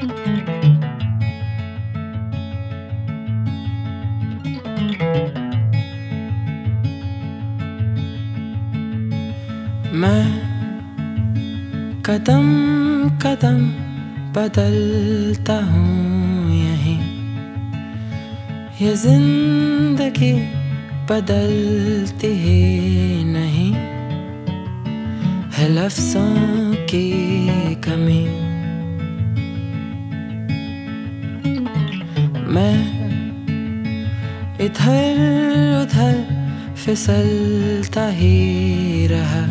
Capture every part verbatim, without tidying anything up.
मैं कदम कदम बदलता हूँ यहीं, ये जिंदगी बदलती ही नहीं है लफ्ज़ों की कमी। मैं इधर उधर फिसलता ही रहा,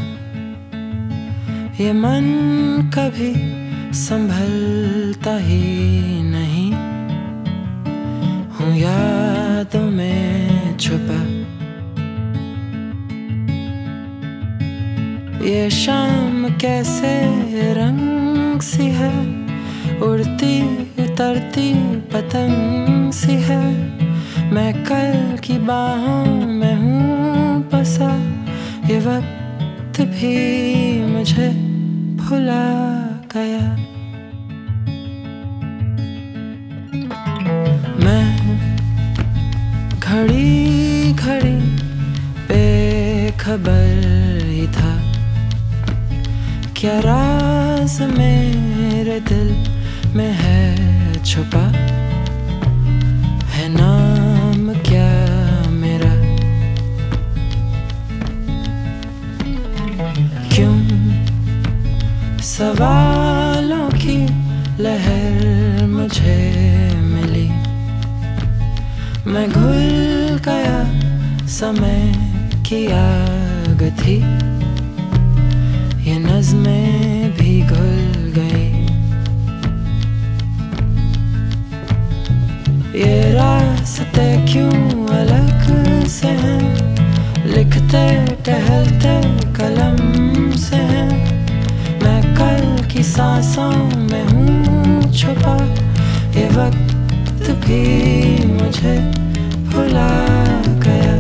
ये मन कभी संभलता ही नहीं, हूँ यादों में छुपा। ये शाम कैसे रंग सी है, उड़ती उतरती पतंग सी है। मैं कल की बाहों में हूँ बसा, ये वक्त भी मुझे भुला गया। मैं घड़ी घड़ी बेखबर ही था, क्या राज मेरे दिल में है छुपा। है नाम क्या मेरा, क्यों सवालों की लहर मुझे मिली। मैं घुल गया समय की आग थी, ये नज़्में भी घुल गई। ये रास्ते क्यों अलग से हैं, लिखते टहलते कलम से हैं। मैं कल की सांसों में हूँ छुपा, ये वक्त भी मुझे भुला गया।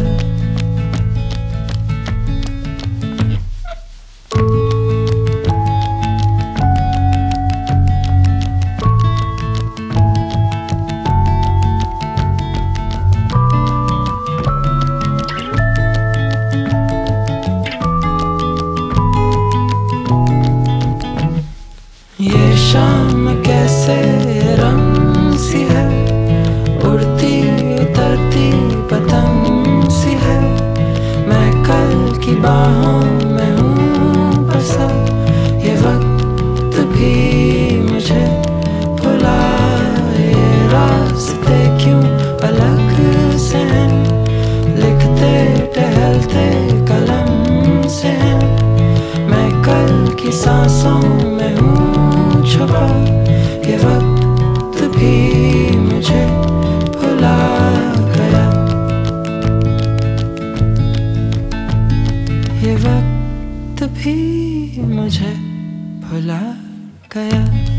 ये शाम कैसे रंग सी है, उड़ती उतरती पतंग सी है। मैं कल की बाहों में हूँ बसा, ये वक्त भी मुझे भुला। ये रास्ते क्यों अलग से हैं, लिखते टहलते कलम से हैं। मैं कल की सांसों में हूँ छुपा, ये वक्त भी मुझे भुला गया। ये वक्त भी मुझे भुला गया।